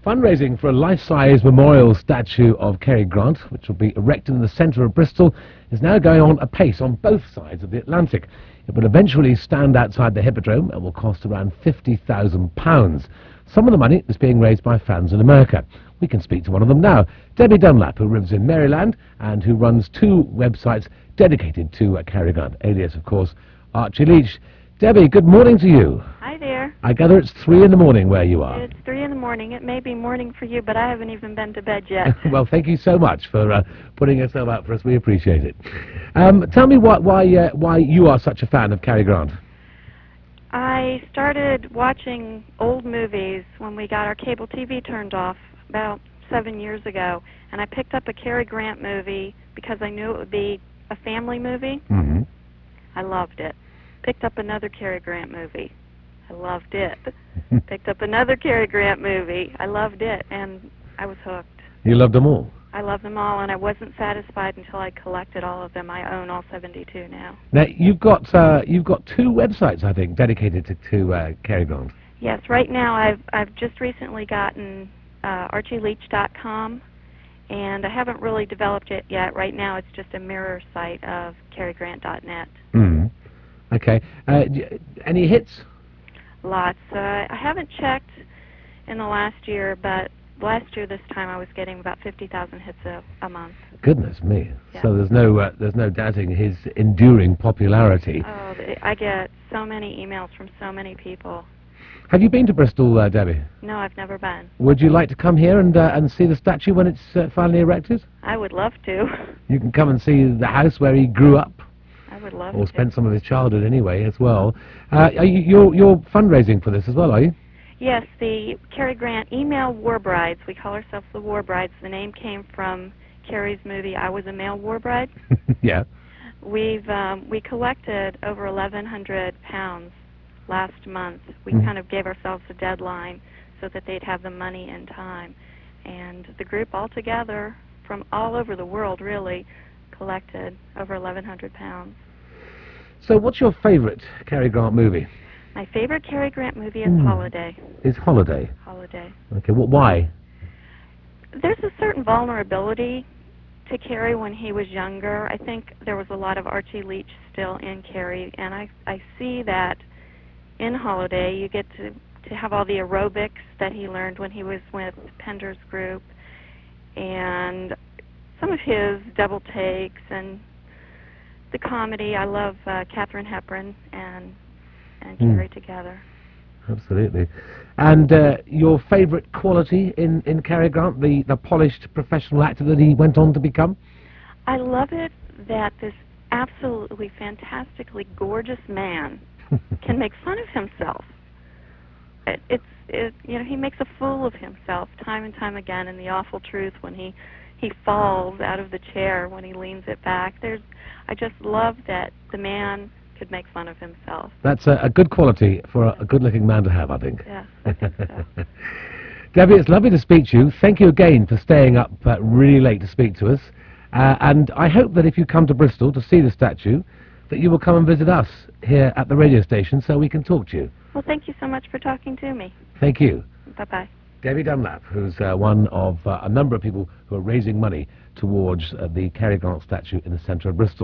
Fundraising for a life-size memorial statue of Cary Grant, which will be erected in the centre of Bristol, is now going on apace on both sides of the Atlantic. It will eventually stand outside the Hippodrome and will cost around £50,000. Some of the money is being raised by fans in America. We can speak to one of them now, Debbie Dunlap, who lives in Maryland and who runs two websites dedicated to Cary Grant, alias, of course, Archie Leach. Debbie, good morning to you. Hi there. I gather it's 3 in the morning where you are. It's 3 in the morning. It may be morning for you, but I haven't even been to bed yet. Well, thank you so much for putting yourself out for us. We appreciate it. Tell me why you are such a fan of Cary Grant. I started watching old movies when we got our cable TV turned off about 7 years ago, and I picked up a Cary Grant movie because I knew it would be a family movie. Mm-hmm. I loved it. Picked up another Cary Grant movie. I loved it. Picked up another Cary Grant movie. I loved it, and I was hooked. You loved them all? I love them all, and I wasn't satisfied until I collected all of them. I own all 72 now. Now, you've got two websites, I think, dedicated to Cary Grant. Yes, right now I've just recently gotten archieleach.com, and I haven't really developed it yet. Right now it's just a mirror site of carygrant.net. Mm. Okay. Any hits? Lots. I haven't checked in the last year, but last year this time I was getting about 50,000 hits a month. Goodness me! Yeah. So there's no doubting his enduring popularity. Oh, I get so many emails from so many people. Have you been to Bristol, Debbie? No, I've never been. Would you like to come here and see the statue when it's finally erected? I would love to. You can come and see the house where he grew up. I would love Or to. spent some of his childhood anyway as well. You're fundraising for this as well, are you? Yes, the Cary Grant Email War Brides. We call ourselves the War Brides. The name came from Cary's movie I Was a Male War Bride. Yeah. We collected over 1,100 pounds last month. We kind of gave ourselves a deadline so that they'd have the money in time. And the group altogether, from all over the world really, collected over 1,100 pounds. So what's your favourite Cary Grant movie? My favorite Cary Grant movie is Holiday. Is Holiday. Holiday. Okay, why? There's a certain vulnerability to Cary when he was younger. I think there was a lot of Archie Leach still in Cary, and I see that in Holiday you get to have all the aerobics that he learned when he was with Pender's group, and some of his double takes and the comedy. I love Katharine Hepburn and Cary together. Absolutely. And your favourite quality in Cary Grant, the polished professional actor that he went on to become? I love it that this absolutely fantastically gorgeous man can make fun of himself. He makes a fool of himself time and time again in The Awful Truth when he falls out of the chair when he leans it back. I just love that the man could make fun of himself. That's a good quality for a good-looking man to have, I think. Yes, I think so. Debbie, it's lovely to speak to you. Thank you again for staying up really late to speak to us. And I hope that if you come to Bristol to see the statue, that you will come and visit us here at the radio station so we can talk to you. Well, thank you so much for talking to me. Thank you. Bye-bye. Debbie Dunlap, who's one of a number of people who are raising money towards the Cary Grant statue in the centre of Bristol.